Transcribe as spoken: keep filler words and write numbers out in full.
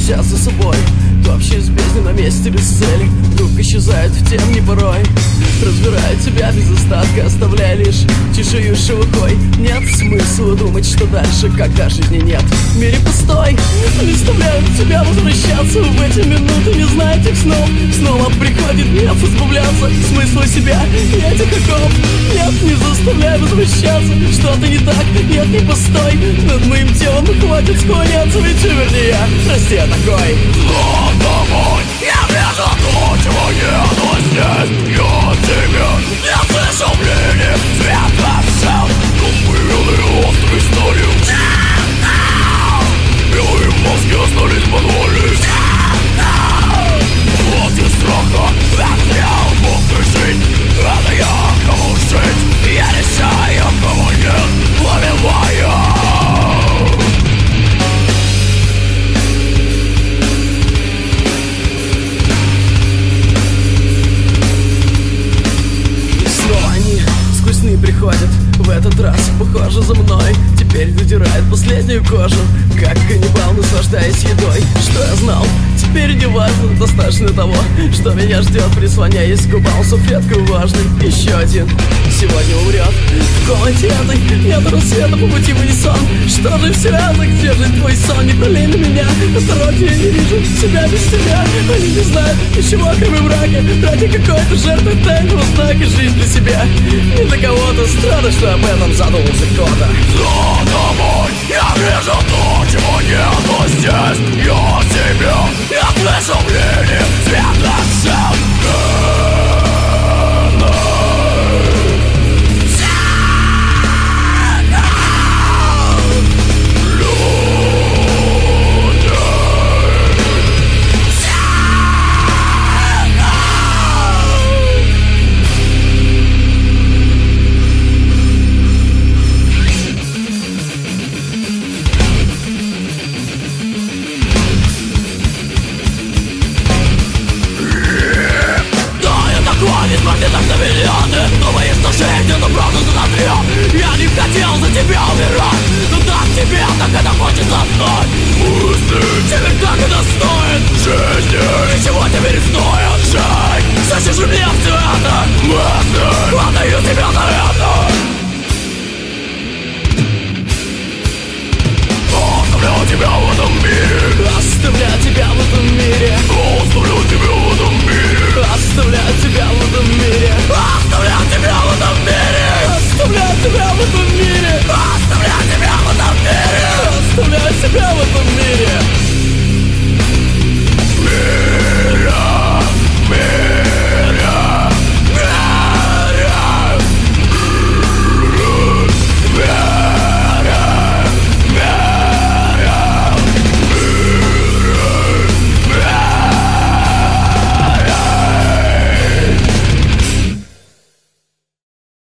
сейчас за собой. Топчась в бездне на месте без цели, вдруг исчезает в темне порой. Разбирает тебя без остатка, оставляя лишь чужую шелухой. Нет смысла думать, что дальше, когда жизни нет. В мире пустой, заставляют тебя возвращаться в эти минуты, не зная тех снов. Снова приходит нет избавляться, смысла себя и этих оков. Нет, не заставляй возвращаться, что-то не так, нет, не постой. Над моим телом хватит склоняться, ведь вернее я, прости, я такой. Но домой я вижу то, чего нету здесь. Я тебя не слышу ближе, свет отцел. Купил острый столик. Белые маски остались в подвале. Плоти страха, это я мог жить. Это я кому жить. Я решаю, кому нет, убиваю. Сны приходят в этот раз, похоже, за мной. Теперь додирает последнюю кожу, как каннибал, наслаждаясь едой. Что я знал, теперь не важно, достаточно того, что меня ждет. Прислоняясь к губам салфеткой влажной. Еще один сегодня умрет. В комнате этой нет рассвета, по пути в унисон. Что же все это, где же твой сон? Не пролей на меня, осторожнее, я не вижу себя без тебя. Они не знают ничего, кроме брака. Ради какой-то жертвы тайного знака. Жизнь для себя, не для кого-то. Странно, что об этом задумался кто-то. За тобой я вижу то, чего нету здесь. Я тебя, я слышу ближе, свет отцел. Я не хотел за тебя умирать, но так тебе так это хочется знать. Мысли, теперь как это стоит жизни, ничего теперь не стоит жить. Зачем же мне все это? Мысли, отдаю тебя за это. Оставляю тебя в этом мире. Оставляю тебя в этом мире. Оставляю тебя в этом мире. Оставляю тебя в этом мире. Оставляю тебя в этом мире. Оставляю тебя в этом мире.